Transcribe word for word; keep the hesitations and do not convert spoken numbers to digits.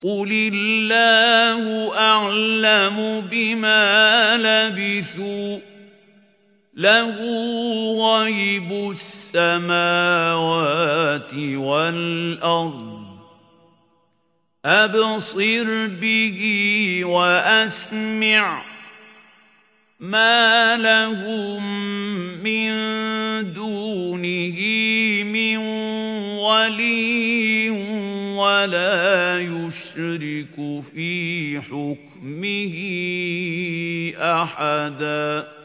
قُلِ اللَّهُ أَعْلَمُ بِمَا لَبِثُوا لَهُ غَيْبُ السَّمَاوَاتِ وَالْأَرْضِ أَبْصِرْ بِهِ وَأَسْمِعْ مَا لَهُم مِّن دُونِهِ مِن وَلِيٍّ وَلَا يُشْرِكُ فِي حُكْمِهِ أَحَدًا